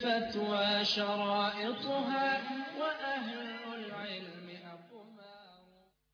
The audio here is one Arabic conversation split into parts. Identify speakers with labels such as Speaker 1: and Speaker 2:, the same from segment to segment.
Speaker 1: فتوى شرائطها وأهل العلم أقمار.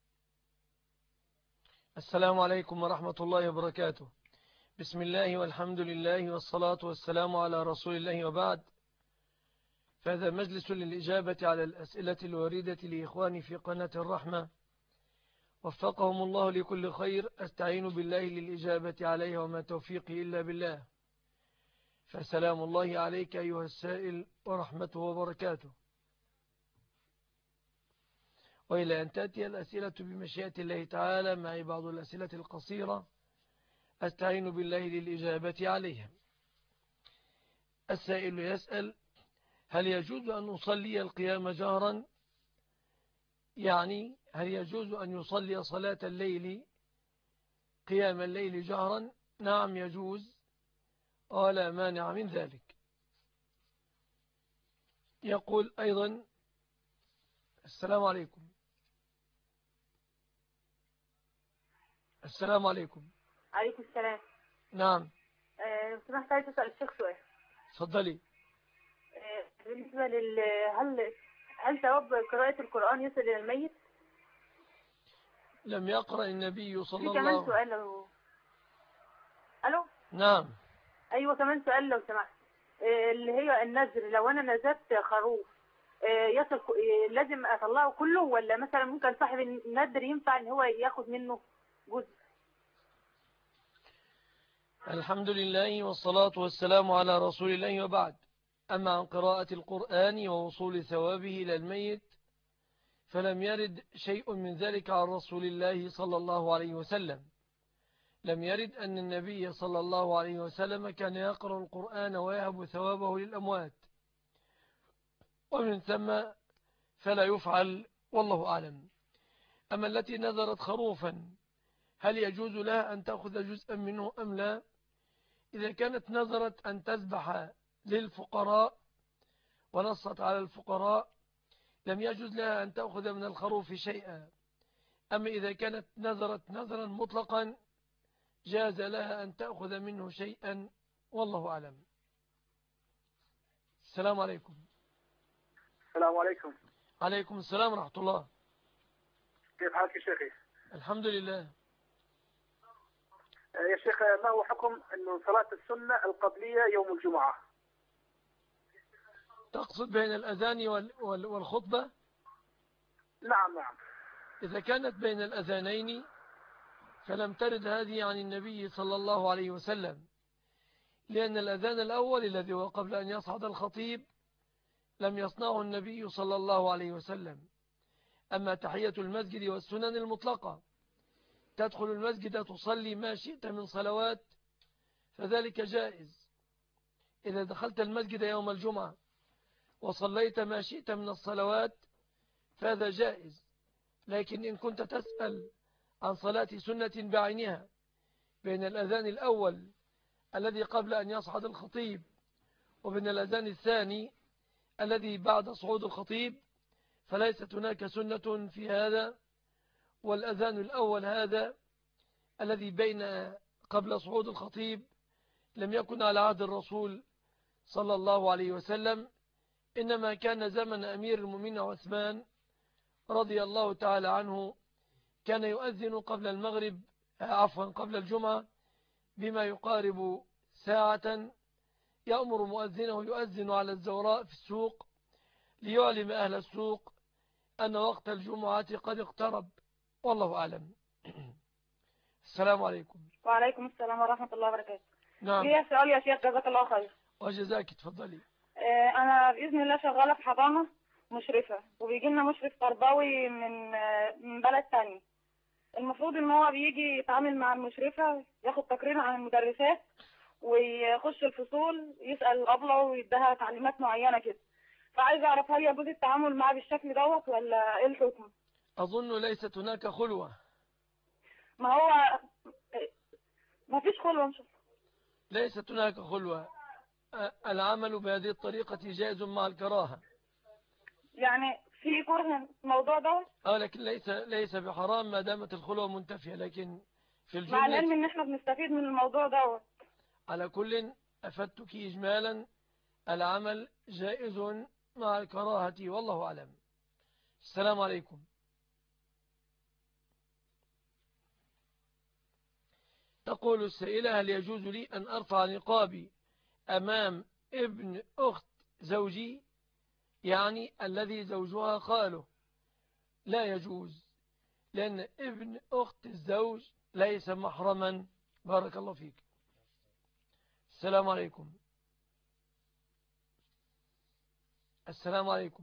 Speaker 2: السلام عليكم ورحمة الله وبركاته. بسم الله والحمد لله والصلاة والسلام على رسول الله وبعد. فهذا مجلس للإجابة على الأسئلة الواردة لإخواني في قناة الرحمة، وفقهم الله لكل خير. أستعين بالله للإجابة عليها وما توفيقي إلا بالله. فسلام الله عليك أيها السائل ورحمته وبركاته. وإلى أن تأتي الأسئلة بمشيئة الله تعالى معي بعض الأسئلة القصيرة أستعين بالله للإجابة عليها. السائل يسأل: هل يجوز أن أصلي القيام جهرا؟ يعني هل يجوز أن يصلي صلاة الليل قيام الليل جهرا؟ نعم يجوز ولا مانع من ذلك. يقول أيضا: السلام عليكم. السلام عليكم.
Speaker 3: عليكم السلام.
Speaker 2: نعم.
Speaker 3: لو سمحت عايز أسأل الشيخ سؤال.
Speaker 2: تفضلي.
Speaker 3: بالنسبة هل ثواب قراءة القرآن يصل إلى الميت؟
Speaker 2: لم يقرأ النبي صلى الله عليه وسلم.
Speaker 3: في كمان سؤال ألو.
Speaker 2: نعم.
Speaker 3: أيوة كمان سؤال لو سمحت. اللي هي النذر، لو أنا نذرت خروف يصل لازم أطلعه كله، ولا مثلا ممكن صاحب النذر ينفع إن هو ياخد منه جزء؟
Speaker 2: الحمد لله والصلاة والسلام على رسول الله وبعد. أما عن قراءة القرآن ووصول ثوابه إلى الميت فلم يرد شيء من ذلك عن رسول الله صلى الله عليه وسلم. لم يرد أن النبي صلى الله عليه وسلم كان يقرأ القرآن ويهب ثوابه للأموات، ومن ثم فلا يفعل، والله أعلم. أما التي نذرت خروفا هل يجوز لها أن تأخذ جزءا منه أم لا؟ إذا كانت نذرت أن تذبح للفقراء ونصت على الفقراء لم يجوز لها أن تأخذ من الخروف شيئا. أما إذا كانت نذرت نذرا مطلقا جاز لها أن تأخذ منه شيئا، والله أعلم. السلام عليكم.
Speaker 4: السلام عليكم.
Speaker 2: عليكم السلام ورحمة الله.
Speaker 4: كيف حالك يا شيخي؟
Speaker 2: الحمد لله.
Speaker 4: يا شيخ، ما هو حكم أنه صلاة السنة القبلية يوم الجمعة؟
Speaker 2: تقصد بين الأذان والخطبة؟
Speaker 4: نعم.
Speaker 2: إذا كانت بين الأذانين فلم ترد هذه عن النبي صلى الله عليه وسلم، لأن الأذان الأول الذي هو قبل أن يصعد الخطيب لم يصنعه النبي صلى الله عليه وسلم. أما تحية المسجد والسنن المطلقة، تدخل المسجد تصلي ما شئت من صلوات، فذلك جائز. إذا دخلت المسجد يوم الجمعة وصليت ما شئت من الصلوات فهذا جائز. لكن إن كنت تسأل عن صلاة سنة بعينها بين الأذان الأول الذي قبل أن يصعد الخطيب وبين الأذان الثاني الذي بعد صعود الخطيب فليست هناك سنة في هذا. والأذان الأول هذا الذي بين قبل صعود الخطيب لم يكن على عهد الرسول صلى الله عليه وسلم، إنما كان زمن أمير المؤمنين عثمان رضي الله تعالى عنه، كان يؤذن قبل المغرب قبل الجمعة بما يقارب ساعة، يأمر مؤذنه يؤذن على الزوراء في السوق ليعلم أهل السوق أن وقت الجمعة قد اقترب، والله أعلم. السلام عليكم.
Speaker 3: وعليكم السلام ورحمة الله وبركاته.
Speaker 2: نعم.
Speaker 3: ليه سؤال يا شيخ؟ جزاك الله خير.
Speaker 2: وجزاك. تفضلي.
Speaker 3: أنا بإذن الله شغالة في حضانة مشرفة، وبيجي لنا مشرف تربوي من بلد تاني. المفروض ان هو بيجي يتعامل مع المشرفة، ياخد تقرير عن المدرسات ويخش الفصول يسأل الأبلة ويديها تعليمات معينة كده. فعايز أعرف هل يجوز التعامل معاه بالشكل دوت ولا إيه الحكم؟
Speaker 2: أظن ليست هناك خلوة.
Speaker 3: ما هو ما فيش خلوة إن شاء الله.
Speaker 2: ليست هناك خلوة. العمل بهذه الطريقة جائز مع الكراهة.
Speaker 3: يعني في كره الموضوع ده؟
Speaker 2: لكن ليس بحرام ما دامت الخلوة منتفية، لكن في الجملة
Speaker 3: مع العلم ان احنا بنستفيد من الموضوع ده.
Speaker 2: على كل أفدتك إجمالا العمل جائز مع الكراهة والله أعلم. السلام عليكم. تقول السائلة: هل يجوز لي أن أرفع نقابي أمام ابن أخت زوجي، يعني الذي زوجها خاله؟ لا يجوز، لأن ابن أخت الزوج ليس محرما. بارك الله فيك. السلام عليكم. السلام عليكم.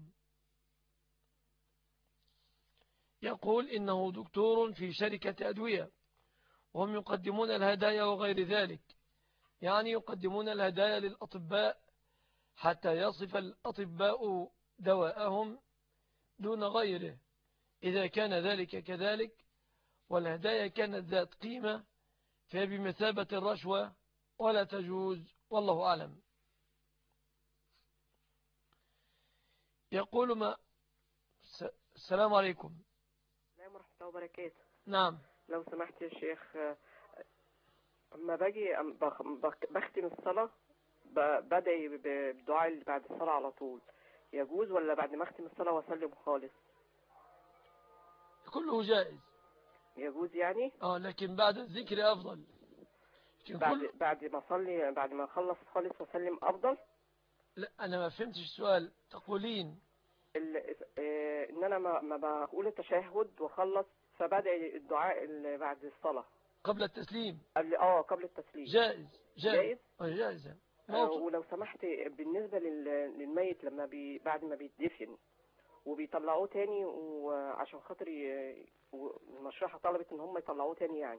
Speaker 2: يقول إنه دكتور في شركة أدوية، وهم يقدمون الهدايا وغير ذلك، يعني يقدمون الهدايا للأطباء حتى يصف الأطباء دواءهم دون غيره. إذا كان ذلك كذلك والهدايا كانت ذات قيمة فهي بمثابة الرشوة ولا تجوز والله أعلم. يقول ما السلام عليكم.
Speaker 5: السلام ورحمة الله وبركاته.
Speaker 2: نعم.
Speaker 5: لو سمحت يا شيخ، اما باجي بختم الصلاة بدعي بالدعاء اللي بعد الصلاة على طول، يجوز ولا بعد ما اختم الصلاة واسلم خالص؟
Speaker 2: كله جائز.
Speaker 5: يجوز يعني؟
Speaker 2: لكن بعد الذكر أفضل.
Speaker 5: بعد ما اصلي، بعد ما اخلص خالص واسلم افضل؟
Speaker 2: لا، انا ما فهمتش السؤال. تقولين
Speaker 5: ان انا ما بقول التشهد واخلص فبدعي الدعاء اللي بعد الصلاة
Speaker 2: قبل التسليم؟
Speaker 5: قبل التسليم.
Speaker 2: جائز.
Speaker 5: جائز. ولو سمحت بالنسبة للميت لما بعد ما بيتدفن وبيطلعوه تاني، وعشان خاطر المشرحة طلبت ان هم يطلعوه تاني، يعني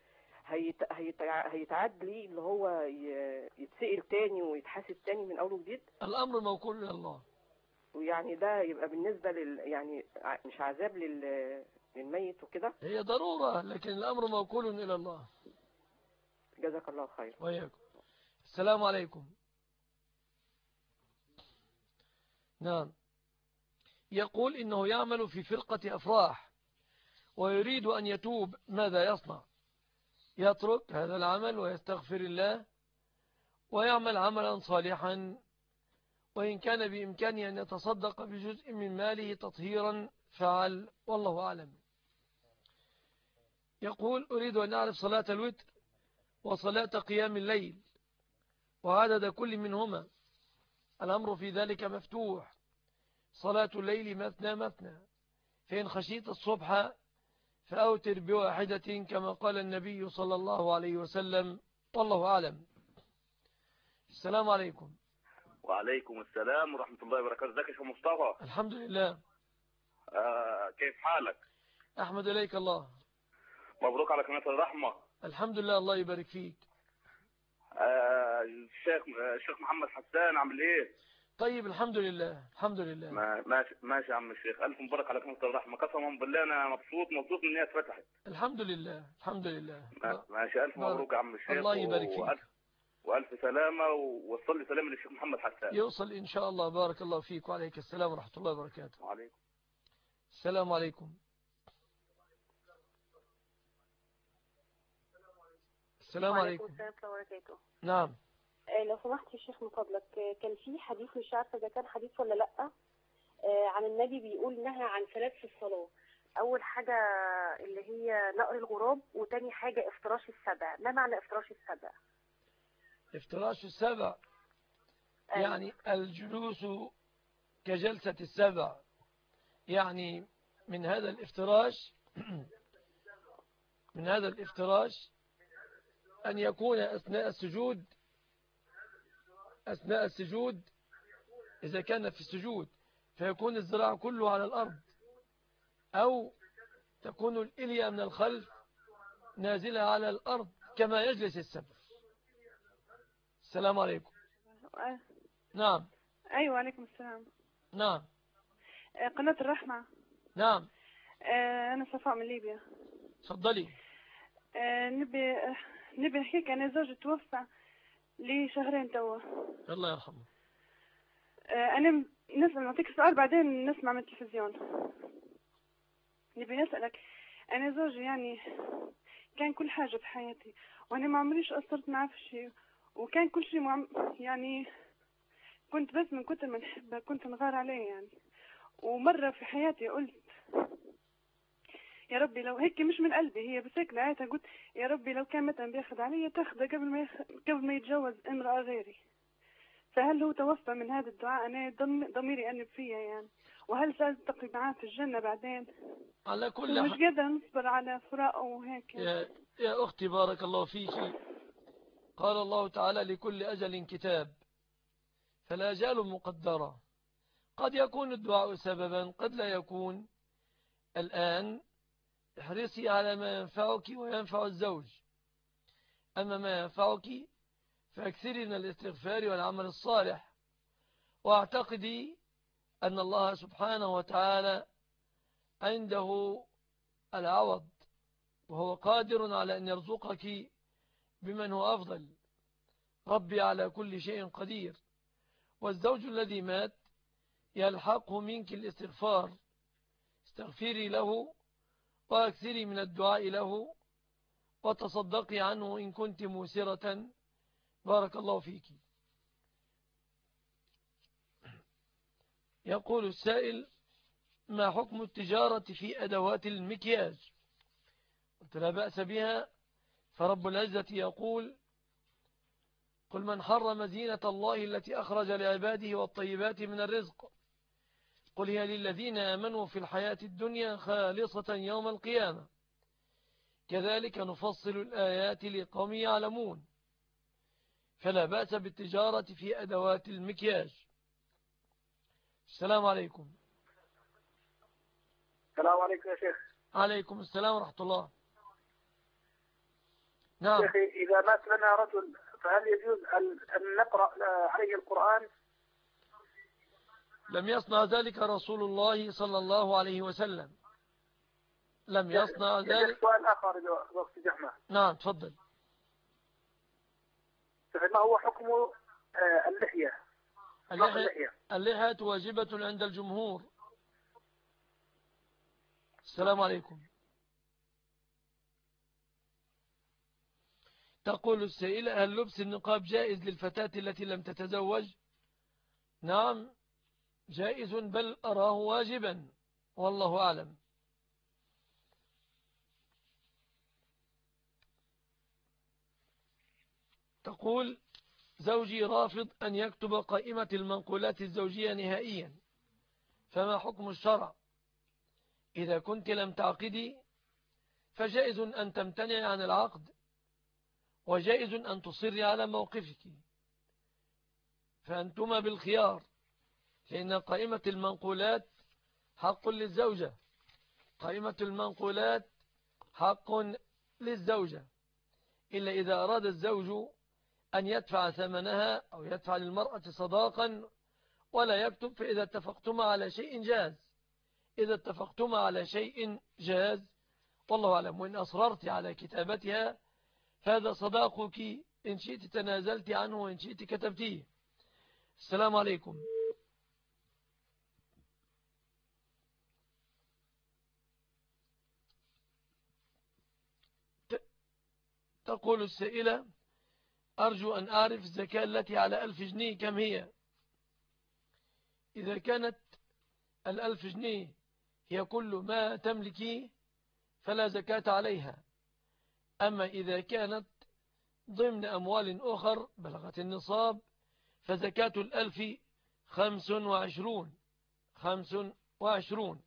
Speaker 5: هيتعاد ليه اللي هو يتسئل تاني ويتحاسب تاني من اول وجديد؟
Speaker 2: الامر موكول الى الله.
Speaker 5: ويعني ده يبقى بالنسبة يعني مش عذاب للميت وكده؟
Speaker 2: هي ضرورة، لكن الامر موكول الى الله.
Speaker 5: جزاك الله خير.
Speaker 2: وإياكم. السلام عليكم. نعم. يقول إنه يعمل في فرقة أفراح ويريد أن يتوب، ماذا يصنع؟ يترك هذا العمل ويستغفر الله ويعمل عملا صالحا، وإن كان بإمكانه أن يتصدق بجزء من ماله تطهيرا فعل، والله أعلم. يقول: أريد أن أعرف صلاة الوتر وصلاة قيام الليل وعدد كل منهما، الأمر في ذلك مفتوح. صلاة الليل مثنى مثنى، فإن خشيت الصبح فأوتر بواحدة كما قال النبي صلى الله عليه وسلم، والله أعلم. السلام عليكم.
Speaker 6: وعليكم السلام ورحمة الله وبركاته. ازيك يا شيخ مصطفى؟
Speaker 2: الحمد لله.
Speaker 6: كيف حالك؟
Speaker 2: أحمد إليك الله.
Speaker 6: مبروك على قناة الرحمة.
Speaker 2: الحمد لله، الله يبارك فيك.
Speaker 6: الشيخ محمد حسان عامل ايه؟
Speaker 2: طيب الحمد لله الحمد لله.
Speaker 6: ماشي يا عم الشيخ، ألف مبارك على قناة الرحمة، قسما بالله أنا مبسوط إن هي اتفتحت.
Speaker 2: الحمد لله الحمد لله.
Speaker 6: ماشي، ألف مبروك يا عم الشيخ.
Speaker 2: الله يبارك فيك.
Speaker 6: وألف سلامة، ووصل لي سلام للشيخ محمد حسان.
Speaker 2: يوصل إن شاء الله. بارك الله فيك، وعليك السلام ورحمة الله وبركاته.
Speaker 6: وعليكم
Speaker 2: السلام عليكم. السلام عليكم.
Speaker 7: السلام وبركاته.
Speaker 2: نعم.
Speaker 7: لو سمحت يا شيخ من فضلك، كان في حديث مش عارفه اذا كان حديث ولا لا، عن النبي بيقول نهى عن ثلاث في الصلاه. اول حاجه اللي هي نقر الغراب، وتاني حاجه افتراش السبع. ما معنى افتراش السبع؟
Speaker 2: افتراش السبع يعني الجلوس كجلسة السبع، يعني من هذا الافتراش أن يكون أثناء السجود إذا كان في السجود فيكون الذراع كله على الأرض، أو تكون الإلية من الخلف نازلة على الأرض كما يجلس السبع. السلام عليكم. نعم.
Speaker 3: أيوة عليكم السلام.
Speaker 2: نعم.
Speaker 3: قناة الرحمة.
Speaker 2: نعم.
Speaker 3: أنا صفاء من ليبيا.
Speaker 2: تفضلي.
Speaker 3: نبي نحكيك، أنا زوجي توفى لي شهرين توا.
Speaker 2: الله يرحمه.
Speaker 3: أنا نسمع، نعطيك السؤال بعدين نسمع من التلفزيون. نبي نسألك، أنا زوجي يعني كان كل حاجة في حياتي، وأنا ما عمريش قصرت معه في شيء، وكان كل شيء يعني
Speaker 8: كنت بس من كتر ما نحبها كنت نغار عليه يعني. ومرة في حياتي قلت يا ربي لو هيك، مش من قلبي، هي بس هيك لقيتها، قلت يا ربي لو كان مثلا بياخد علي تاخده قبل ما يتجوز امرأة غيري. فهل هو توفى من هذا الدعاء؟ أنا ضميري أنب فيها يعني. وهل سألتقي معاه في الجنة بعدين؟
Speaker 2: على كل
Speaker 8: مش قادرة نصبر على فراقه وهيك يعني.
Speaker 2: يا أختي بارك الله فيك، قال الله تعالى لكل أجل كتاب، فالآجال مقدرة، قد يكون الدعاء سببا قد لا يكون. الآن احرصي على ما ينفعك وينفع الزوج، أما ما ينفعك فاكثري من الاستغفار والعمل الصالح، واعتقدي أن الله سبحانه وتعالى عنده العوض، وهو قادر على أن يرزقك بمن هو أفضل. ربي على كل شيء قدير. والزوج الذي مات يلحقه منك الاستغفار، استغفري له واكثري من الدعاء له وتصدقي عنه إن كنت موسرة. بارك الله فيك. يقول السائل: ما حكم التجارة في أدوات المكياج؟ قلت لا بأس بها، فرب العزة يقول: قل من حرم زينة الله التي أخرج لعباده والطيبات من الرزق، قل هي للذين آمنوا في الحياة الدنيا خالصة يوم القيامة، كذلك نفصل الآيات لقوم يعلمون. فلا بأس بالتجارة في أدوات المكياج. السلام عليكم.
Speaker 4: السلام عليكم يا شيخ.
Speaker 2: عليكم السلام ورحمة الله. نعم.
Speaker 4: شيخي إذا مات لنا رجل فهل يجوز أن نقرأ عليه القرآن؟
Speaker 2: لم يصنع ذلك رسول الله صلى الله عليه وسلم، لم يصنع ذلك.
Speaker 4: سؤال آخر وقت جحمة.
Speaker 2: نعم تفضل.
Speaker 4: ما هو حكم اللحية؟
Speaker 2: اللحية واجبة عند الجمهور. السلام عليكم. تقول السائلة: هل لبس النقاب جائز للفتاة التي لم تتزوج؟ نعم جائز، بل أراه واجبا، والله أعلم. تقول: زوجي رافض أن يكتب قائمة المنقولات الزوجية نهائيا، فما حكم الشرع؟ إذا كنت لم تعقدي فجائز أن تمتنع عن العقد، وجائز أن تصري على موقفك، فأنتما بالخيار، لأن قائمة المنقولات حق للزوجة، قائمة المنقولات حق للزوجة، إلا إذا أراد الزوج أن يدفع ثمنها أو يدفع للمرأة صداقا ولا يكتب، فإذا اتفقتما على شيء جاز، إذا اتفقتما على شيء جاز، والله أعلم. وإن أصررت على كتابتها فهذا صداقك، إن شئت تنازلت عنه وإن شئت كتبتيه. السلام عليكم. تقول السائلة: أرجو أن أعرف الزكاة التي على 1000 جنيه كم هي؟ إذا كانت 1000 جنيه هي كل ما تملكي فلا زكاة عليها، أما إذا كانت ضمن أموال أخر بلغت النصاب فزكاة 1000 25.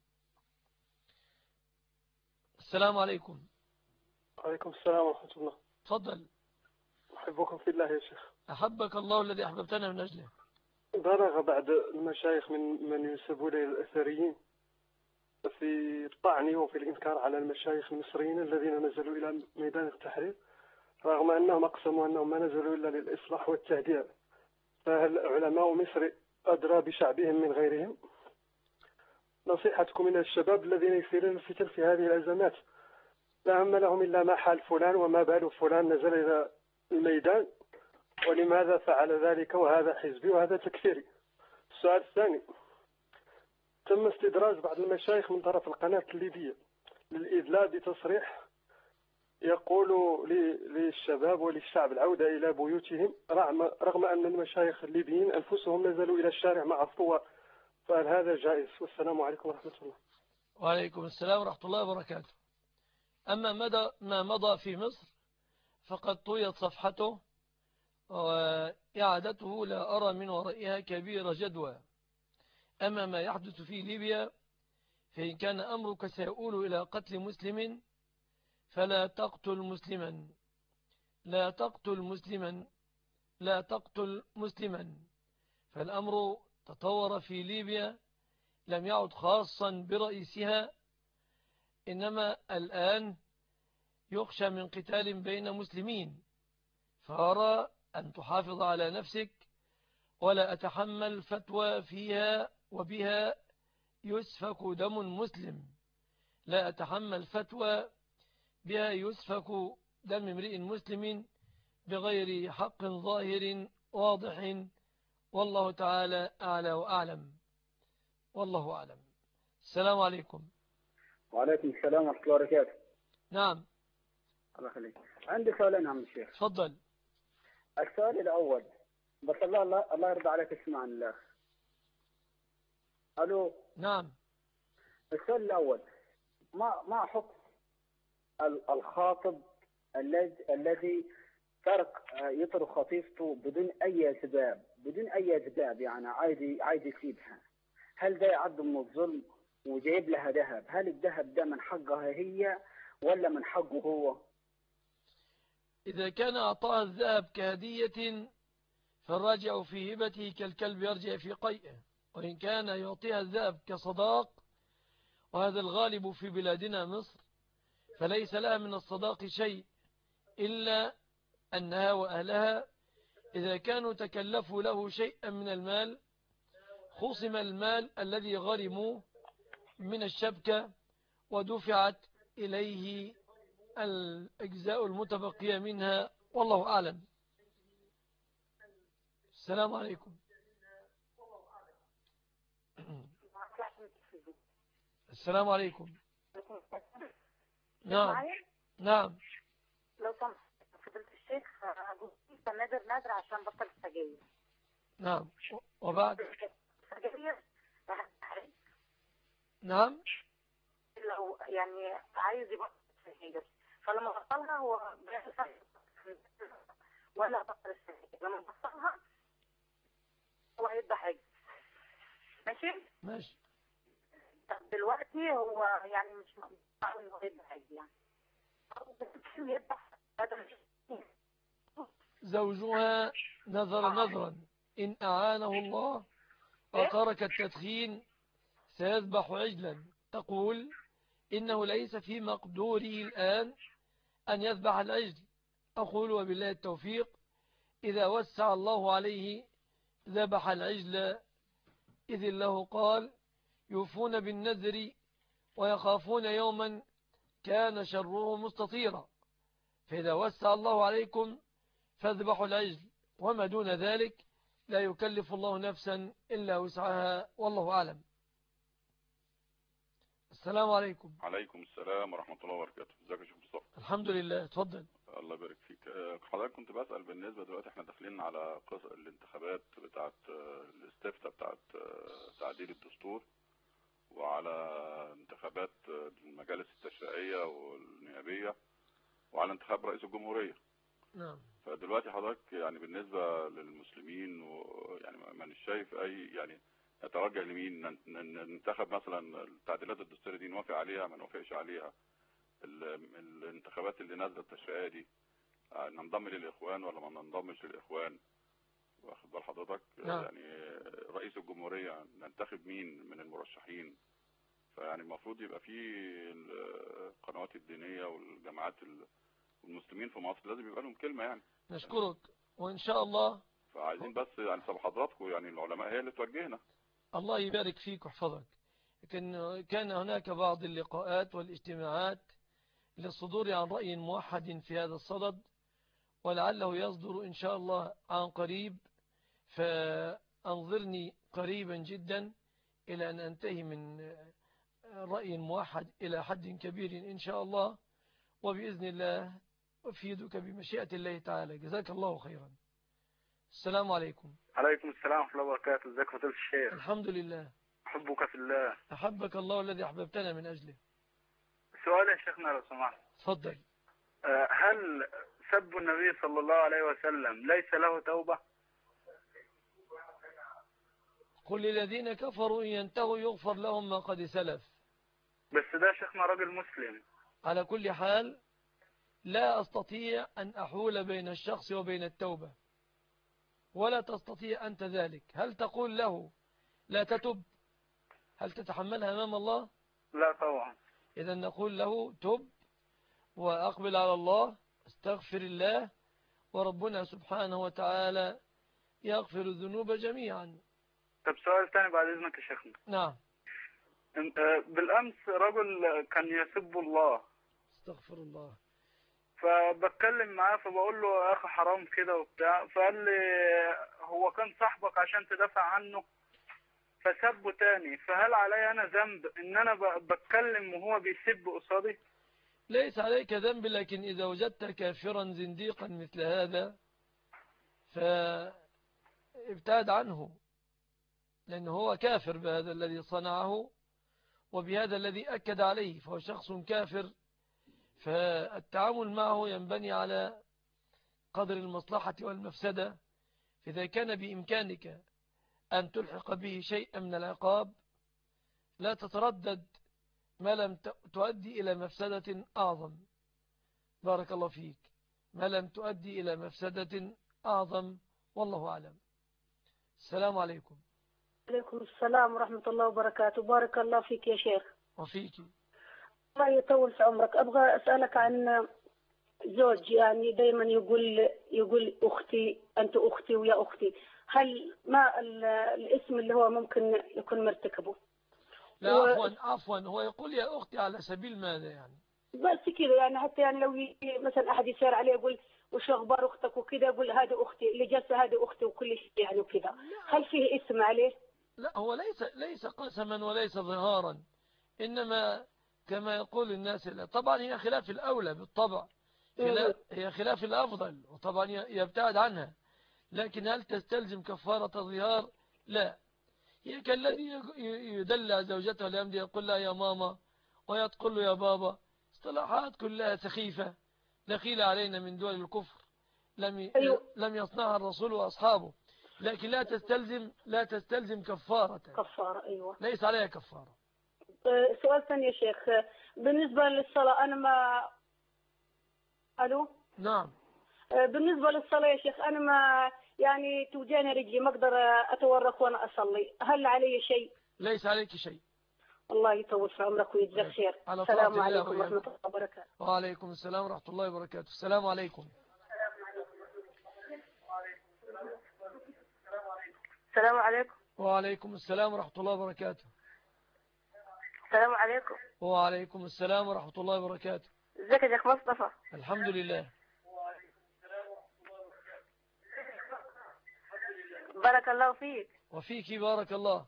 Speaker 2: السلام عليكم.
Speaker 9: عليكم السلام ورحمة الله.
Speaker 2: تفضل.
Speaker 9: أحبكم في الله يا شيخ.
Speaker 2: أحبك الله الذي أحببتنا من أجله.
Speaker 9: بلغ بعض المشايخ من ينسبون إلى الأثريين في الطعن وفي الإنكار على المشايخ المصريين الذين نزلوا إلى ميدان التحرير، رغم أنهم أقسموا أنهم ما نزلوا إلا للإصلاح والتهدئة. فهل علماء مصر أدرى بشعبهم من غيرهم؟ نصيحتكم إلى الشباب الذين يثيرون الفتن في هذه الأزمات: لا هم لهم إلا ما حال فلان وما بال فلان نزل إلى الميدان ولماذا فعل ذلك، وهذا حزبي وهذا تكفيري. السؤال الثاني: تم استدراج بعض المشايخ من طرف القناة الليبية للإدلاء بتصريح يقول للشباب وللشعب العودة إلى بيوتهم رغم أن المشايخ الليبيين أنفسهم نزلوا إلى الشارع مع الثوار، فهل هذا جائز؟ والسلام عليكم ورحمة الله.
Speaker 2: وعليكم السلام ورحمة الله وبركاته. أما ما مضى في مصر فقد طويت صفحته، وإعادته لا أرى من ورائها كبير جدوى. أما ما يحدث في ليبيا فإن كان أمرك سيؤول إلى قتل مسلم فلا تقتل مسلما، لا تقتل مسلما، لا تقتل مسلما. فالأمر تطور في ليبيا، لم يعد خاصا برئيسها، إنما الآن يخشى من قتال بين مسلمين. فأرى أن تحافظ على نفسك، ولا أتحمل فتوى فيها وبها يسفك دم مسلم، لا أتحمل فتوى بها يسفك دم امرئ مسلم بغير حق ظاهر واضح، والله تعالى أعلى وأعلم، والله أعلم. السلام عليكم.
Speaker 10: وعليكم السلام ورحمة الله وبركاته.
Speaker 2: نعم.
Speaker 10: الله يخليك. عندي سؤالين يا عم الشيخ.
Speaker 2: تفضل.
Speaker 10: السؤال الأول، بس الله يرضى عليك اسمع عن الله. ألو.
Speaker 2: نعم.
Speaker 10: السؤال الأول، ما حكم الخاطب الذي ترك يترك خطيبته بدون أي أسباب، يعني عايز يسيبها؟ هل ده يعد من الظلم وجايب لها ذهب؟ هل الذهب ده من حقها هي ولا من حقه هو؟
Speaker 2: إذا كان أعطاها الذهب كهدية فالراجع في هبته كالكلب يرجع في قيئه، وإن كان يعطيها الذهب كصداق، وهذا الغالب في بلادنا مصر، فليس لها من الصداق شيء إلا أنها وأهلها إذا كانوا تكلفوا له شيئا من المال خصم المال الذي غرموه من الشبكة ودفعت إليه الأجزاء المتبقية منها، والله أعلم. السلام عليكم. السلام عليكم. نعم. نعم.
Speaker 11: لو سمحت فضيلة الشيخ، جوزي نادر عشان بطل السجاير.
Speaker 2: نعم. وبعد
Speaker 11: السجاير
Speaker 2: نعم.
Speaker 11: لو يعني عايز يبطل السجاير، فلما بطلها هو بيحصل ولا بطل السجاير، لما بطلها هو هيبقى حاجة. ماشي. طب دلوقتي هو يعني مش مقبول انه هيبقى حاجة، يعني
Speaker 2: زوجها نذرا إن أعانه الله وترك التدخين سيذبح عجلا. تقول إنه ليس في مقدوره الآن أن يذبح العجل. أقول وبالله التوفيق، إذا وسع الله عليه ذبح العجل، إذ الله قال يوفون بالنذر ويخافون يوما كان شره مستطيرا. فإذا وسع الله عليكم فاذبحوا العجل، وما دون ذلك لا يكلف الله نفسا إلا وسعها، والله أعلم. السلام عليكم.
Speaker 12: عليكم السلام ورحمة الله وبركاته. ازيك يا شيخ مصطفى؟
Speaker 2: الحمد لله. اتفضل.
Speaker 12: الله يبارك فيك. حضرتك كنت بسأل بالنسبة دلوقتي احنا داخلين على الانتخابات بتاعت الاستفتاء بتاعت تعديل الدستور، وعلى انتخابات المجالس التشريعية والنيابية، وعلى انتخاب رئيس الجمهورية.
Speaker 2: نعم.
Speaker 12: فدلوقتي حضرتك يعني بالنسبة للمسلمين، ويعني ما شايف أي يعني نتوجه لمين؟ ننتخب مثلا التعديلات الدستورية دي نوافق عليها ما نوافقش عليها؟ الانتخابات اللي نازله التشريعيه دي ننضم للإخوان ولا ما ننضمش للإخوان؟ واخد بال حضرتك؟ يعني رئيس الجمهورية ننتخب مين من المرشحين؟ فيعني المفروض يبقى في القنوات الدينية والجماعات المسلمين في مصر لازم يبقى لهم كلمة يعني.
Speaker 2: نشكرك وإن شاء الله.
Speaker 12: فعايزين بس يعني سبب حضراتكم، يعني العلماء هي اللي توجهنا.
Speaker 2: الله يبارك فيك ويحفظك. لكن كان هناك بعض اللقاءات والاجتماعات للصدور عن رأي موحد في هذا الصدد، ولعله يصدر إن شاء الله عن قريب، فأنظرني قريبا جدا إلى أن أنتهي من رأي موحد إلى حد كبير إن شاء الله، وبإذن الله أفيدك بمشيئة الله تعالى. جزاك الله خيرا. السلام عليكم.
Speaker 13: عليكم السلام ورحمة الله وبركاته. ازيك فضيلة الشيخ؟
Speaker 2: الحمد لله.
Speaker 13: أحبك في الله.
Speaker 2: أحبك الله الذي أحببتنا من أجله.
Speaker 13: سؤال يا شيخنا لو سمحت.
Speaker 2: تفضل.
Speaker 13: هل سب النبي صلى الله عليه وسلم ليس له توبة؟
Speaker 2: قل للذين كفروا إن ينتهوا يغفر لهم ما قد سلف.
Speaker 13: بس ده شيخنا راجل مسلم.
Speaker 2: على كل حال لا أستطيع أن أحول بين الشخص وبين التوبة، ولا تستطيع أنت ذلك. هل تقول له لا تتب؟ هل تتحملها أمام الله؟
Speaker 13: لا طبعا.
Speaker 2: إذا نقول له تب وأقبل على الله، استغفر الله، وربنا سبحانه وتعالى يغفر الذنوب جميعا.
Speaker 13: طب سؤال تاني بعد إذنك يا شيخنا.
Speaker 2: نعم.
Speaker 13: بالأمس رجل كان يسب الله.
Speaker 2: استغفر الله.
Speaker 13: فبتكلم معاه فبقول له يا أخي حرام كده وبتاع، فقال لي هو كان صاحبك عشان تدافع عنه، فسبه تاني، فهل علي أنا ذنب إن أنا بتكلم وهو بيسب قصادي؟
Speaker 2: ليس عليك ذنب، لكن إذا وجدت كافرا زنديقا مثل هذا فابتعد عنه، لأنه هو كافر بهذا الذي صنعه وبهذا الذي أكد عليه، فهو شخص كافر، فالتعامل معه ينبني على قدر المصلحة والمفسدة. فإذا كان بإمكانك أن تلحق به شيئا من العقاب لا تتردد ما لم تؤدي إلى مفسدة أعظم. بارك الله فيك. ما لم تؤدي إلى مفسدة أعظم، والله أعلم. السلام عليكم.
Speaker 14: عليكم السلام ورحمة الله وبركاته. بارك الله فيك يا شيخ.
Speaker 2: وفيك.
Speaker 14: الله يطول في عمرك. أبغى أسألك عن زوج يعني دايما يقول أختي، أنت أختي ويا أختي، هل ما الاسم اللي هو ممكن يكون مرتكبه؟
Speaker 2: لا عفوا هو يقول يا أختي على سبيل ماذا يعني؟
Speaker 14: بس كذا يعني، حتى يعني لو مثلا أحد يسير عليه يقول وش أخبار أختك وكذا، يقول هذه أختي اللي جالسة، هذه أختي وكل شيء يعني وكذا، هل فيه اسم عليه؟
Speaker 2: لا، هو ليس قسما وليس ظهارا، إنما كما يقول الناس. طبعا هي خلاف الأولى بالطبع، هي خلاف الأفضل، وطبعا يبتعد عنها. لكن هل تستلزم كفارة الظهار؟ لا. هي كالذي يدلع زوجته اليوم يقول لها يا ماما ويقول له يا بابا، اصطلاحات كلها سخيفة دخيلة علينا من دول الكفر لم يصنعها الرسول وأصحابه، لكن لا تستلزم كفارة.
Speaker 14: أيوة.
Speaker 2: ليس عليها كفارة.
Speaker 14: سؤال ثاني يا شيخ، بالنسبة للصلاة أنا ما ألو.
Speaker 2: نعم.
Speaker 14: بالنسبة للصلاة يا شيخ أنا ما يعني توجعني رجلي، ما أقدر أتورك وأنا أصلي، هل علي شيء؟
Speaker 2: ليس عليك شيء.
Speaker 14: الله يطول في عمرك ويجزاك خير. السلام عليكم ورحمة الله وبركاته.
Speaker 2: وعليكم السلام ورحمة الله وبركاته. السلام عليكم.
Speaker 15: السلام عليكم.
Speaker 2: وعليكم السلام ورحمة الله وبركاته.
Speaker 15: السلام عليكم.
Speaker 2: وعليكم السلام ورحمة الله وبركاته.
Speaker 15: ازيك يا شيخ مصطفى؟
Speaker 2: الحمد لله.
Speaker 15: بارك الله فيك.
Speaker 2: وفيك بارك الله.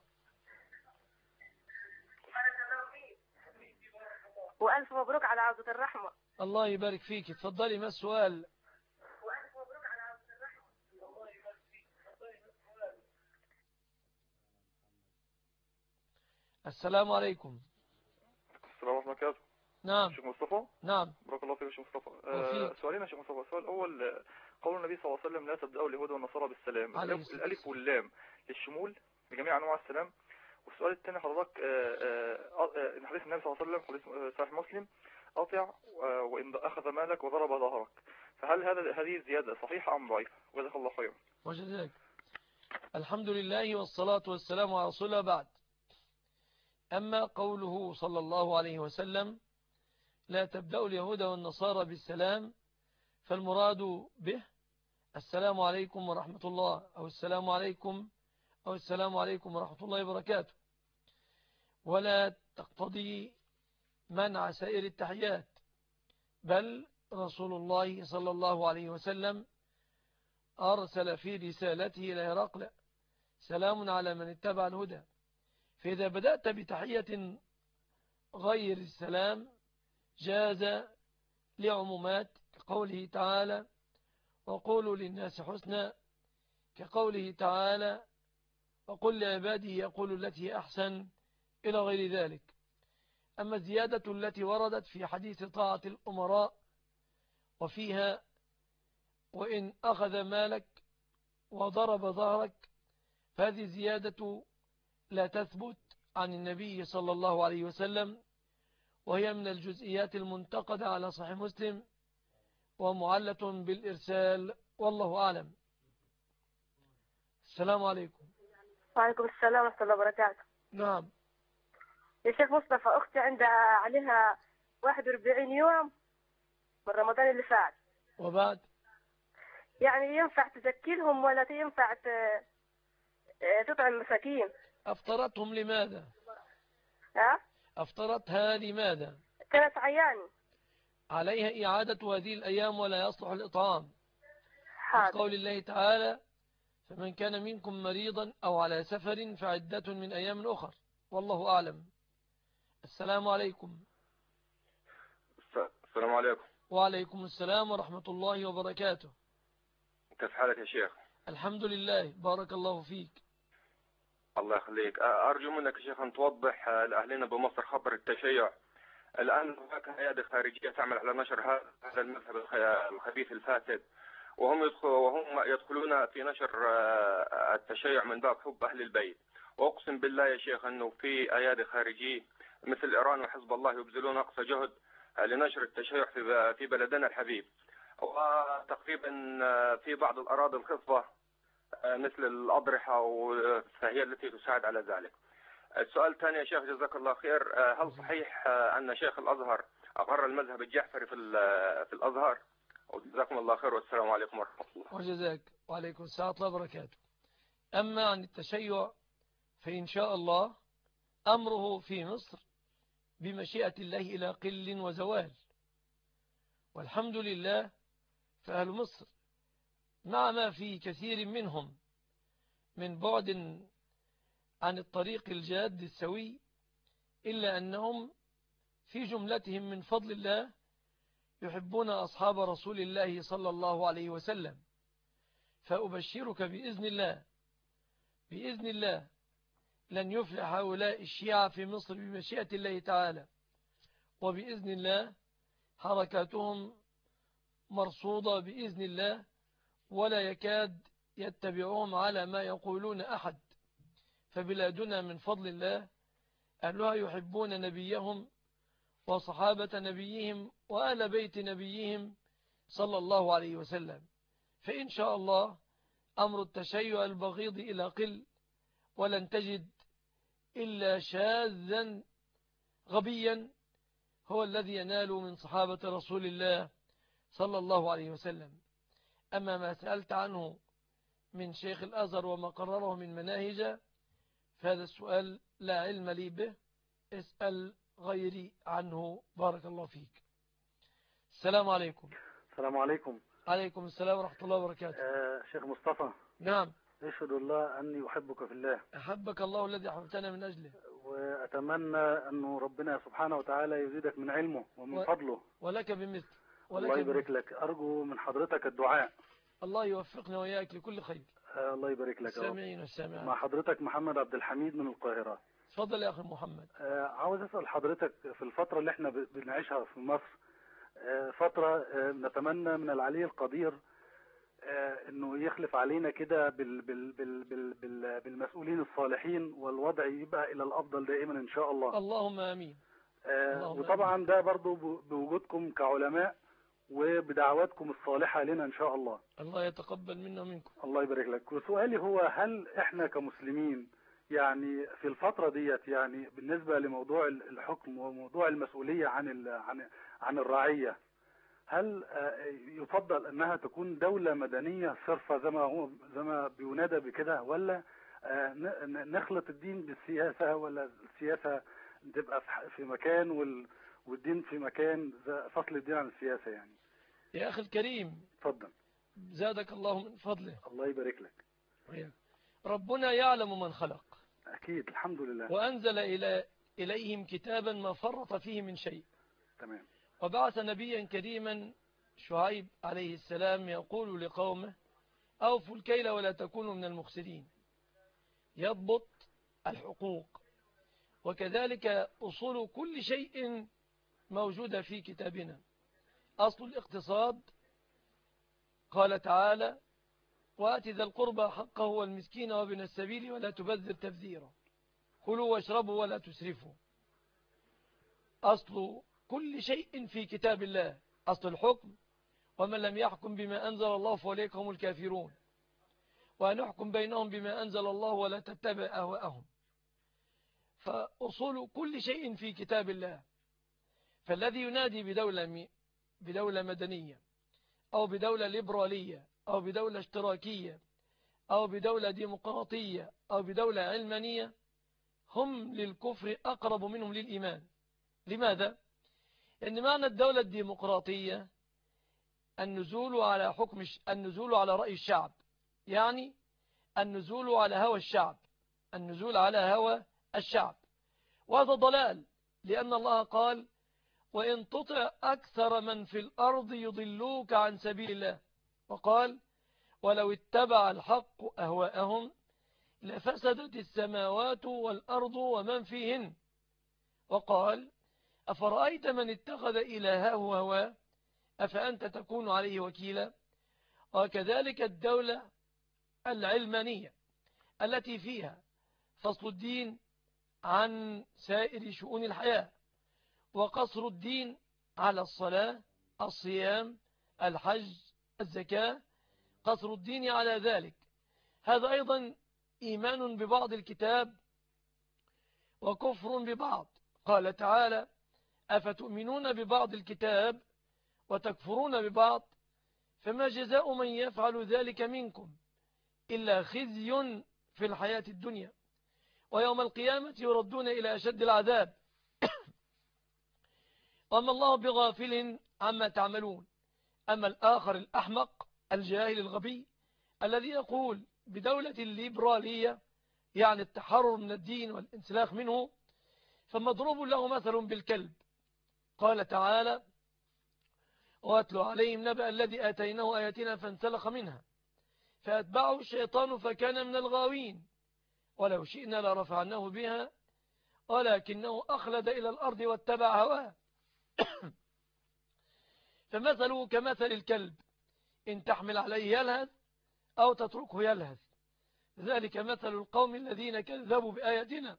Speaker 15: وألف مبروك على عودة الرحمة.
Speaker 2: الله يبارك فيك. اتفضلي، ما السؤال؟ السلام عليكم.
Speaker 16: السلام ورحمة الله وبركاته.
Speaker 2: نعم.
Speaker 16: شيخ مصطفى.
Speaker 2: نعم.
Speaker 16: بارك الله فيك يا شيخ مصطفى. سؤالين يا شيخ مصطفى. السؤال الأول قول النبي صلى الله عليه وسلم لا تبدأوا اليهود والنصارى بالسلام. الألف واللام للشمول لجميع أنواع السلام. والسؤال الثاني حضرتك إن حديث النبي صلى الله عليه وسلم حديث صحيح مسلم أطع وإن أخذ مالك وضرب ظهرك، فهل هذه الزيادة صحيحة أم ضعيفة؟ وجزاك الله خيرا.
Speaker 2: وجزاك. الحمد لله والصلاة والسلام على رسول الله بعد. أما قوله صلى الله عليه وسلم لا تبدأوا اليهود والنصارى بالسلام، فالمراد به السلام عليكم ورحمة الله، أو السلام عليكم ورحمة الله وبركاته، ولا تقتضي منع سائر التحيات، بل رسول الله صلى الله عليه وسلم أرسل في رسالته إلى هرقل سلام على من اتبع الهدى. فإذا بدأت بتحية غير السلام جاز لعمومات كقوله تعالى وقولوا للناس حسنا، كقوله تعالى وقل لعبادي يقولوا التي هي أحسن إلى غير ذلك. أما الزيادة التي وردت في حديث طاعة الأمراء وفيها وإن أخذ مالك وضرب ظهرك، فهذه زيادة لا تثبت عن النبي صلى الله عليه وسلم، وهي من الجزئيات المنتقدة على صحيح مسلم ومعلة بالإرسال، والله أعلم. السلام عليكم.
Speaker 15: وعليكم السلام ورحمة الله وبركاته.
Speaker 2: نعم
Speaker 15: يا شيخ مصطفى، أختي عندها عليها 41 يوم من رمضان اللي فات،
Speaker 2: وبعد
Speaker 15: يعني ينفع تزكيلهم ولا ينفع تطعم مساكين؟
Speaker 2: أفطرتهم لماذا؟
Speaker 15: ها؟
Speaker 2: أفطرتها لماذا؟
Speaker 15: كانت عياني.
Speaker 2: عليها إعادة هذه الأيام ولا يصلح الإطعام. قول الله تعالى فمن كان منكم مريضا أو على سفر فعدة من أيام أخر، والله أعلم. السلام عليكم.
Speaker 17: السلام عليكم.
Speaker 2: وعليكم السلام ورحمة الله وبركاته.
Speaker 17: كيف حالك يا شيخ؟
Speaker 2: الحمد لله، بارك الله فيك.
Speaker 17: الله يخليك. أرجو منك يا شيخ أن توضح لأهلنا بمصر خبر التشيع. الآن هناك أيادي خارجية تعمل على نشر هذا المذهب الخبيث الفاسد، وهم يدخلون في نشر التشيع من باب حب أهل البيت. وأقسم بالله يا شيخ أنه في أيادي خارجية مثل إيران وحزب الله يبذلون أقصى جهد لنشر التشيع في بلدنا الحبيب، وتقريبا في بعض الأراضي الخصبة مثل الأضرحة، فهي التي تساعد على ذلك. السؤال الثاني يا شيخ جزاك الله خير، هل صحيح أن شيخ الأزهر أقر المذهب الجعفري في الأزهر؟ وجزاكم الله خير، والسلام عليكم ورحمة الله.
Speaker 2: وجزاك. وعليكم السلام ورحمة الله وبركاته. أما عن التشيع فإن شاء الله أمره في مصر بمشيئة الله إلى قل وزوال، والحمد لله. فأهل مصر مع ما في كثير منهم من بعد عن الطريق الجاد السوي، إلا أنهم في جملتهم من فضل الله يحبون أصحاب رسول الله صلى الله عليه وسلم. فأبشرك بإذن الله لن يفلح هؤلاء الشيعة في مصر بمشيئة الله تعالى، وبإذن الله حركاتهم مرصودة بإذن الله، ولا يكاد يتبعهم على ما يقولون أحد. فبلادنا من فضل الله أهلها يحبون نبيهم وصحابة نبيهم وآل بيت نبيهم صلى الله عليه وسلم. فإن شاء الله أمر التشيع البغيض إلى قل، ولن تجد إلا شاذا غبيا هو الذي ينال من صحابة رسول الله صلى الله عليه وسلم. أما ما سألت عنه من شيخ الأزهر وما قرره من مناهج، فهذا السؤال لا علم لي به، اسأل غيري عنه، بارك الله فيك. السلام عليكم.
Speaker 18: السلام عليكم.
Speaker 2: عليكم السلام ورحمة الله وبركاته.
Speaker 18: شيخ مصطفى.
Speaker 2: نعم.
Speaker 18: أشهد الله أني أحبك في الله.
Speaker 2: أحبك الله الذي أحببتنا من أجله.
Speaker 18: وأتمنى أنه ربنا سبحانه وتعالى يزيدك من علمه ومن فضله.
Speaker 2: ولك بمثل.
Speaker 18: الله يبارك لك. أرجو من حضرتك الدعاء.
Speaker 2: الله يوفقنا وإياك لكل خير.
Speaker 18: الله يبارك لك.
Speaker 2: السامعين والسامعات.
Speaker 18: مع حضرتك محمد عبد الحميد من القاهرة.
Speaker 2: تفضل يا أخي محمد.
Speaker 18: عاوز أسأل حضرتك في الفترة اللي احنا بنعيشها في مصر، فترة نتمنى من العلي القدير انه يخلف علينا كده بالمسؤولين الصالحين، والوضع يبقى الى الافضل دائما ان شاء الله.
Speaker 2: اللهم امين.
Speaker 18: وطبعا ده برضو بوجودكم كعلماء وبدعواتكم الصالحة لنا ان شاء الله.
Speaker 2: الله يتقبل منا ومنكم.
Speaker 18: الله يبارك لك. وسؤالي هو، هل احنا كمسلمين يعني في الفترة ديت، يعني بالنسبة لموضوع الحكم وموضوع المسؤولية عن الرعية، هل يفضل انها تكون دولة مدنية صرفة زي ما بينادى بكده، ولا نخلط الدين بالسياسة، ولا السياسة تبقى في مكان والدين في مكان، فصل الدين عن السياسة يعني؟
Speaker 2: يا أخي الكريم
Speaker 18: تفضل.
Speaker 2: زادك الله من فضله.
Speaker 18: الله يبارك لك.
Speaker 2: ربنا يعلم من خلق.
Speaker 18: أكيد الحمد لله.
Speaker 2: وأنزل إليهم كتابا ما فرط فيه من شيء.
Speaker 18: تمام.
Speaker 2: وبعث نبيا كريما شعيب عليه السلام يقول لقومه أوفوا الكيل ولا تكونوا من المخسرين، يضبط الحقوق. وكذلك أصول كل شيء موجودة في كتابنا. أصل الاقتصاد قال تعالى وآت ذا القربى حقه والمسكين وابن السبيل ولا تبذر تبذيرا كلوا واشربوا ولا تسرفوا. أصل كل شيء في كتاب الله أصل الحكم ومن لم يحكم بما أنزل الله فأولئك هم الكافرون ونحكم بينهم بما أنزل الله ولا تتبع أهواءهم. فأصول كل شيء في كتاب الله. فالذي ينادي بدولة مدنية أو بدولة ليبرالية أو بدولة اشتراكية أو بدولة ديمقراطية أو بدولة علمانية هم للكفر أقرب منهم للإيمان. لماذا؟ إن معنى الدولة الديمقراطية النزول على رأي الشعب، يعني النزول على هوى الشعب، النزول على هوى الشعب. وهذا ضلال، لأن الله قال وإن تطع أكثر من في الأرض يضلوك عن سبيل الله، وقال ولو اتبع الحق أهواءهم لفسدت السماوات والأرض ومن فيهن، وقال أفرأيت من اتخذ إلهه هواه أفأنت تكون عليه وكيلا. وكذلك الدولة العلمانية التي فيها فصل الدين عن سائر شؤون الحياة وقصر الدين على الصلاة الصيام الحج الزكاة، قصر الدين على ذلك. هذا أيضا إيمان ببعض الكتاب وكفر ببعض. قال تعالى أفتؤمنون ببعض الكتاب وتكفرون ببعض فما جزاء من يفعل ذلك منكم إلا خزي في الحياة الدنيا ويوم القيامة يردون إلى أشد العذاب وما الله بغافل عما تعملون. أما الآخر الأحمق الجاهل الغبي الذي يقول بدولة الليبرالية يعني التحرر من الدين والانسلاخ منه، فمضروب له مثل بالكلب. قال تعالى واتل عليهم نبأ الذي آتيناه آياتنا فانسلخ منها فأتبعه الشيطان فكان من الغاوين ولو شئنا لرفعناه بها ولكنه أخلد إلى الأرض واتبع هواه فمثله كمثل الكلب إن تحمل عليه يلهث أو تتركه يلهث، ذلك مثل القوم الذين كذبوا بآياتنا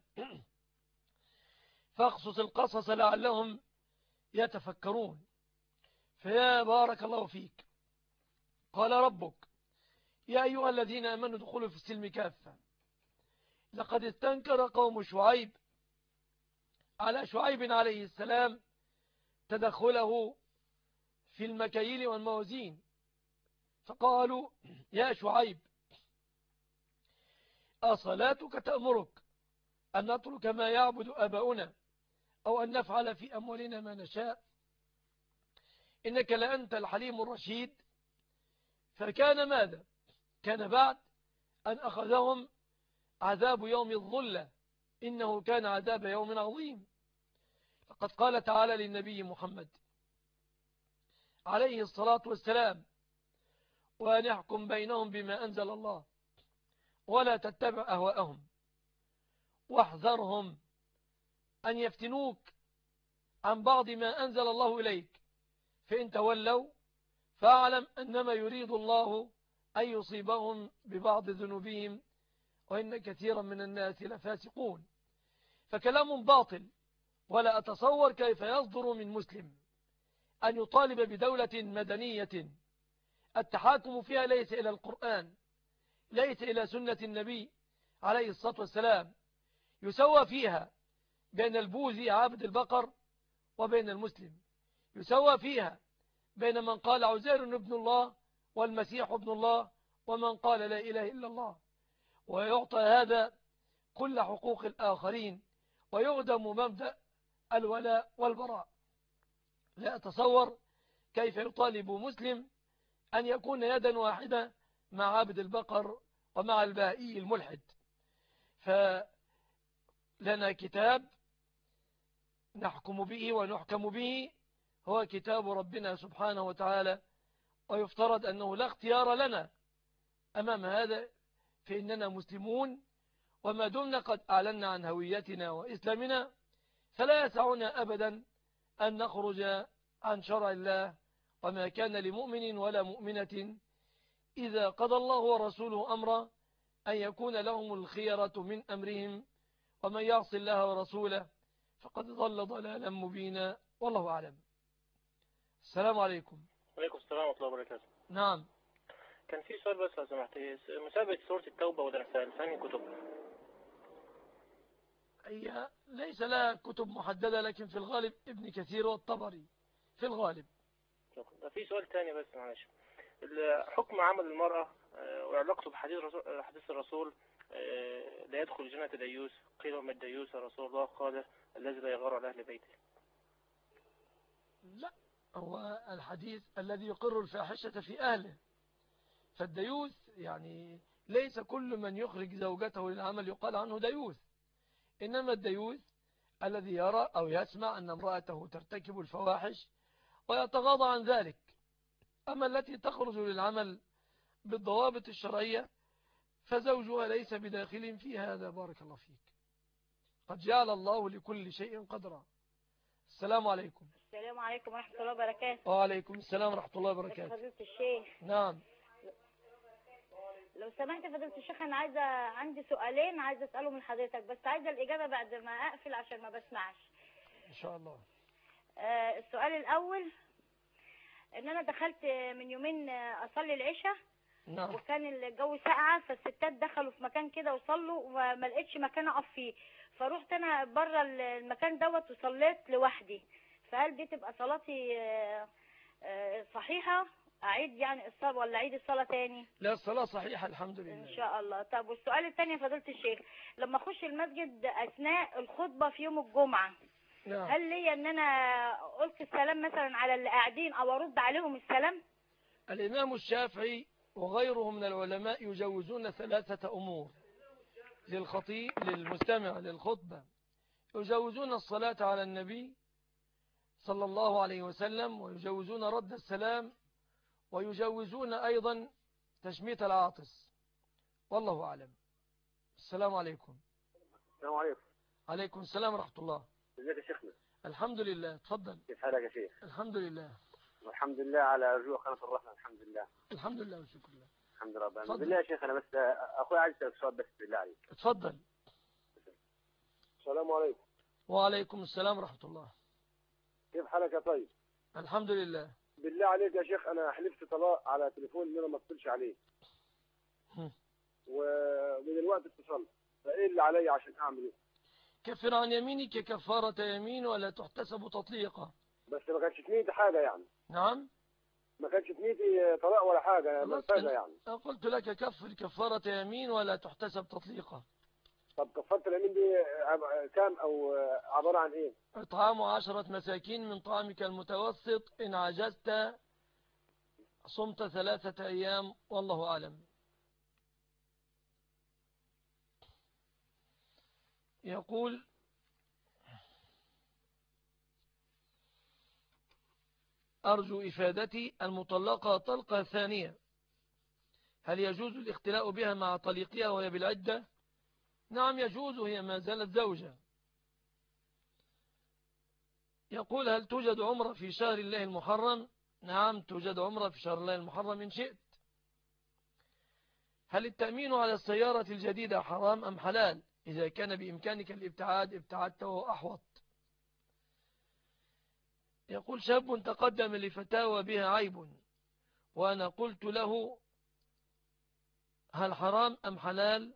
Speaker 2: فاقصص القصص لعلهم يتفكرون. فيا بارك الله فيك. قال ربك يا أيها الذين آمنوا ادخلوا في السلم كافة. لقد استنكر قوم شعيب على شعيب عليه السلام تدخله في المكاييل والموازين، فقالوا يا شعيب أصلاتك تأمرك أن نترك ما يعبد آباؤنا أو أن نفعل في أموالنا ما نشاء إنك لأنت الحليم الرشيد. فكان ماذا؟ كان بعد أن أخذهم عذاب يوم الظلة إنه كان عذاب يوم عظيم. فقد قال تعالى للنبي محمد عليه الصلاة والسلام وأن يحكم بينهم بما أنزل الله ولا تتبع أهواءهم واحذرهم أن يفتنوك عن بعض ما أنزل الله إليك فإن تولوا فاعلم أنما يريد الله أن يصيبهم ببعض ذنوبهم وإن كثيرا من الناس لفاسقون. فكلام باطل، ولا أتصور كيف يصدر من مسلم أن يطالب بدولة مدنية التحاكم فيها ليس إلى القرآن ليس إلى سنة النبي عليه الصلاة والسلام، يسوى فيها بين البوذي عابد البقر وبين المسلم، يسوى فيها بين من قال عزير ابن الله والمسيح ابن الله ومن قال لا إله إلا الله، ويعطى هذا كل حقوق الآخرين ويغدم مبدأ الولاء والبراء. لا أتصور كيف يطالب مسلم أن يكون يدا واحدة مع عابد البقر ومع البهائي الملحد. فلنا كتاب نحكم به ونحكم به هو كتاب ربنا سبحانه وتعالى، ويفترض أنه لا اختيار لنا أمام هذا، فإننا مسلمون، وما دمنا قد أعلنا عن هويتنا وإسلامنا فلا يسعنا أبدا أن نخرج عن شرع الله. وما كان لمؤمن ولا مؤمنة إذا قضى الله ورسوله أمرا أن يكون لهم الخيرة من أمرهم، ومن يعص الله ورسوله فقد ضل ضلالا مبينا، والله أعلم. السلام عليكم.
Speaker 19: وعليكم السلام ورحمة الله وبركاته.
Speaker 2: نعم.
Speaker 19: كان في سؤال بس لو سمحت، مسابقة سورة التوبة والأنفال فين كتب؟
Speaker 2: هي ليس لها كتب محددة، لكن في الغالب ابن كثير والطبري في الغالب.
Speaker 19: في سؤال تاني بس معلش، حكم عمل المرأة وعلاقته بحديث الرسول لا يدخل جنة ديوث، قيل وما الديوث يا رسول الله؟ قال الذي لا يغار على أهل بيته.
Speaker 2: لا، هو الحديث الذي يقر الفاحشة في أهله، فالديوث يعني ليس كل من يخرج زوجته للعمل يقال عنه ديوث، إنما الديوث الذي يرى أو يسمع أن امرأته ترتكب الفواحش ويتغاضى عن ذلك. أما التي تخرج للعمل بالضوابط الشرعية فزوجها ليس بداخل في هذا. بارك الله فيك. قد جعل الله لكل شيء قدرا. السلام عليكم.
Speaker 20: السلام عليكم ورحمة الله وبركاته.
Speaker 2: وعليكم السلام ورحمة الله وبركاته.
Speaker 20: فضيلة الشيخ.
Speaker 2: نعم.
Speaker 20: لو سمحت فضيلة الشيخ، أنا عندي سؤالين عايزة أسألهم من حضرتك، بس عايزة الإجابة بعد ما أقفل عشان ما بسمعش.
Speaker 2: إن شاء الله.
Speaker 20: السؤال الأول، إن أنا دخلت من يومين أصلي العشاء.
Speaker 2: نعم.
Speaker 20: وكان الجو ساقعة، فالستات دخلوا في مكان كده وصلوا وما لقيتش مكان أقف فيه، فروحت أنا بره المكان دوت وصليت لوحدي. فهل دي تبقى صلاتي صحيحة؟ أعيد يعني الصلاة ولا أعيد الصلاة تاني؟
Speaker 2: لا، الصلاة صحيحة الحمد لله
Speaker 20: إن شاء الله. طب والسؤال الثاني يا فضيلة الشيخ، لما أخش المسجد أثناء الخطبة في يوم الجمعة،
Speaker 2: نعم،
Speaker 20: هل لي أن أنا قلت السلام مثلا على اللي قاعدين أو أرد عليهم السلام؟
Speaker 2: الإمام الشافعي وغيره من العلماء يجوزون 3 أمور للخطيب للمستمع للخطبة. يجوزون الصلاة على النبي صلى الله عليه وسلم، ويجوزون رد السلام، ويجوزون أيضا تشميت العاطس، والله أعلم. السلام عليكم.
Speaker 21: السلام عليكم.
Speaker 2: عليكم السلام ورحمة الله.
Speaker 21: ازيك يا شيخنا؟
Speaker 2: الحمد لله. تفضل.
Speaker 21: كيف حالك يا شيخ؟
Speaker 2: الحمد لله.
Speaker 21: والحمد لله على رجوع قناة الرحمة. الحمد لله.
Speaker 2: الحمد لله والشكر لله.
Speaker 21: الحمد لله. بالله يا شيخ، أنا بس أخوي عايز أسألك سؤال بس بالله عليك.
Speaker 2: اتفضل.
Speaker 21: السلام عليكم.
Speaker 2: وعليكم السلام ورحمة الله.
Speaker 21: كيف حالك يا طيب؟
Speaker 2: الحمد لله.
Speaker 21: بالله عليك يا شيخ، أنا حلفت طلاق على تليفون إن أنا ما اتصلش عليه. ومن الوقت اتصلت، فإيه اللي علي عشان أعمل إيه؟
Speaker 2: كفر عن يمينك كفارة يمين ولا تحتسب تطليقة.
Speaker 21: بس ما كانش في نيتي حاجة يعني.
Speaker 2: نعم.
Speaker 21: ما كانش في نيتي طلاق ولا حاجة، منفذة يعني.
Speaker 2: قلت لك كفارة يمين ولا تحتسب تطليقة.
Speaker 21: طب كفارة اليمين دي كام أو عبارة عن إيه؟
Speaker 2: إطعام 10 مساكين من طعامك المتوسط، إن عجزت صمت 3 أيام، والله أعلم. يقول أرجو إفادتي، المطلقة طلقة ثانية هل يجوز الاختلاء بها مع طليقها وهي بالعدة؟ نعم يجوز، هي ما زالت زوجة. يقول هل توجد عمرة في شهر الله المحرم؟ نعم توجد عمرة في شهر الله المحرم إن شئت. هل التأمين على السيارة الجديدة حرام أم حلال؟ إذا كان بإمكانك الابتعاد ابتعدت وهو أحوط. يقول شاب تقدم لفتاوى بها عيب، وأنا قلت له هل حرام أم حلال؟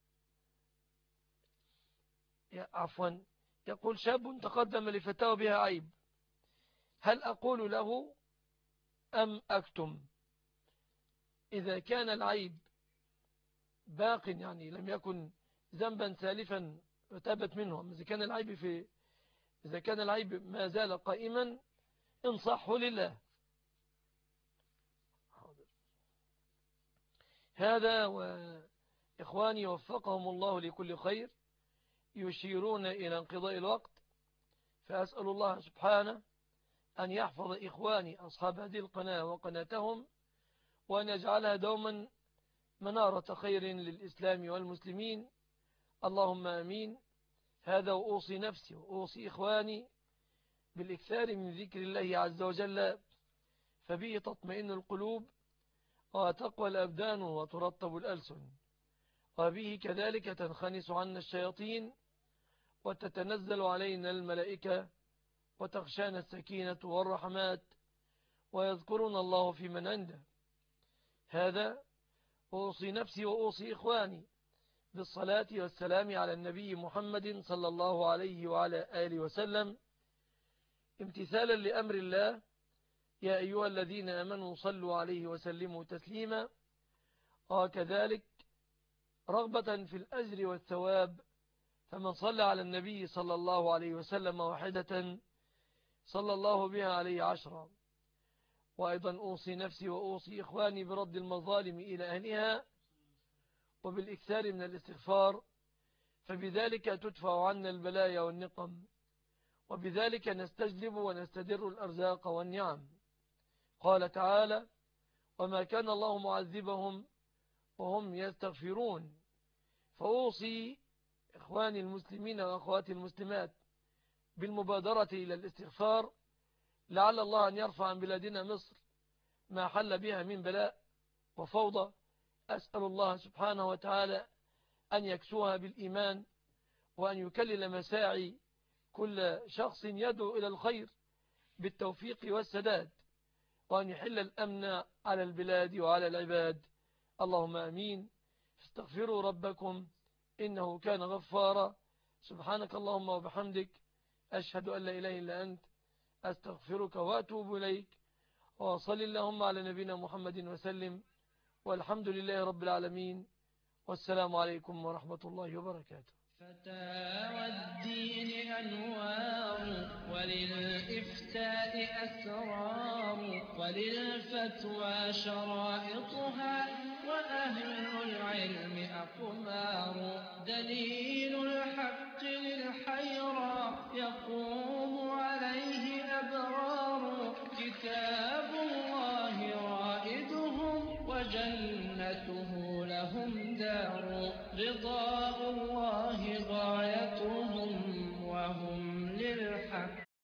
Speaker 2: عفوا، يقول شاب تقدم لفتاوى بها عيب، هل أقول له أم أكتم؟ إذا كان العيب باق يعني لم يكن ذنبا سالفا وتابت منه، إذا كان العيب ما زال قائما انصحه لله. هذا وإخواني وفقهم الله لكل خير يشيرون إلى انقضاء الوقت، فأسأل الله سبحانه أن يحفظ إخواني أصحاب هذه القناة وقناتهم، وأن يجعلها دوما منارة خير للإسلام والمسلمين. اللهم آمين. هذا وأوصي نفسي وأوصي إخواني بالإكثار من ذكر الله عز وجل، فبه تطمئن القلوب وتقوى الأبدان وترطب الألسن، وبه كذلك تنخنس عنا الشياطين وتتنزل علينا الملائكة وتغشانا السكينة والرحمات ويذكرنا الله في من عنده. هذا أوصي نفسي وأوصي إخواني بالصلاة والسلام على النبي محمد صلى الله عليه وعلى آله وسلم، امتثالا لأمر الله: يا أيها الذين آمنوا صلوا عليه وسلموا تسليما. وكذلك رغبة في الأجر والثواب، فمن صلى على النبي صلى الله عليه وسلم واحدة صلى الله بها عليه 10. وأيضا أوصي نفسي وأوصي إخواني برد المظالم إلى أهلها وبالإكثار من الاستغفار، فبذلك تدفع عنا البلايا والنقم، وبذلك نستجلب ونستدر الأرزاق والنعم. قال تعالى: وما كان الله معذبهم وهم يستغفرون. فأوصي إخواني المسلمين وأخواتي المسلمات بالمبادرة إلى الاستغفار، لعل الله أن يرفع عن بلادنا مصر ما حل بها من بلاء وفوضى. أسأل الله سبحانه وتعالى أن يكسوها بالإيمان، وأن يكلل مساعي كل شخص يدعو إلى الخير بالتوفيق والسداد، وأن يحل الأمن على البلاد وعلى العباد. اللهم آمين. استغفروا ربكم إنه كان غفارا. سبحانك اللهم وبحمدك، أشهد أن لا إله إلا أنت، أستغفرك وأتوب إليك. وصل اللهم على نبينا محمد وسلم، والحمد لله رب العالمين، والسلام عليكم ورحمة الله وبركاته.
Speaker 1: فتاوى الدين أنوار، وللإفتاء أسرار، وللفتوى شرائطها، وأهل العلم أقمار. دليل الحق للحيرى يقوم عليه أبرار. كتاب الله رائدهم، وجنته لهم دار. رضاء الله غايتهم،